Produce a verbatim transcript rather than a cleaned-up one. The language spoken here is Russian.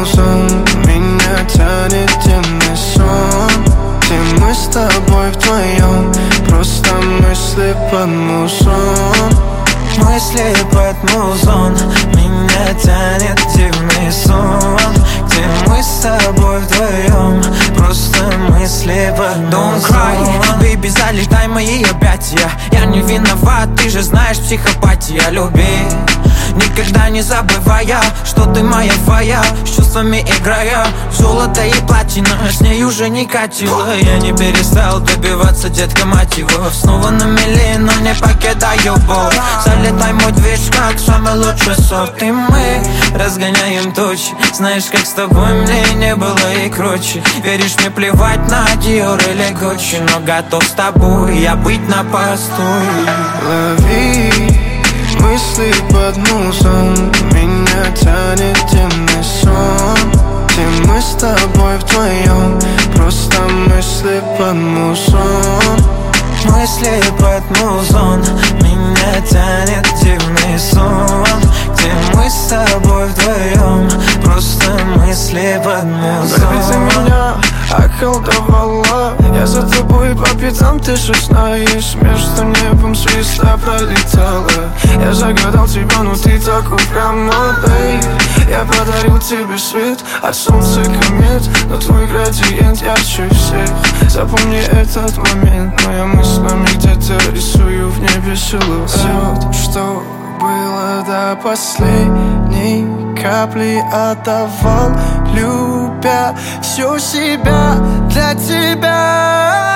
музон, меня тянет темный сон, где мы с тобой вдвоем, просто мысли под музон. Мысли под музон, меня тянет дивный сон, где мы с тобой вдвоем, просто мысли под музон. Don't cry, baby, залетай мои объятия. Я не виноват, ты же знаешь, психопатия. Люби, никогда не забывая, что ты моя твоя, с чувствами играя. Золото и платина, с ней уже не катило. Я не перестал добиваться, детка, мотивов. Снова на мели, но не покидаю боль. Залетай мой движ, как самый лучший софт. И мы разгоняем тучи. Знаешь, как с тобой мне не было и круче. Веришь, мне плевать на Dior или Gucci, но готов с тобой я быть на посту. Лови мысли под музон, меня тянет темный сон, где мы с тобой вдвоем, просто мысли под музон. Мысли под музон, меня тянет дивный сон, где мы с тобой вдвоем, просто мысли под музон. Baby, ты меня околдовала, я за тобой по пятам, ты же знаешь. Между небом звезда пролетала. Я загадал тебя, но ты так упряма, бейб. Я подарил тебе свет от солнца комет, но твой градиент ярче всех. Запомни этот момент, моя мыслями где-то рисую в небе силуэт. Все, что было до последней капли, отдавал, любя всю себя для тебя.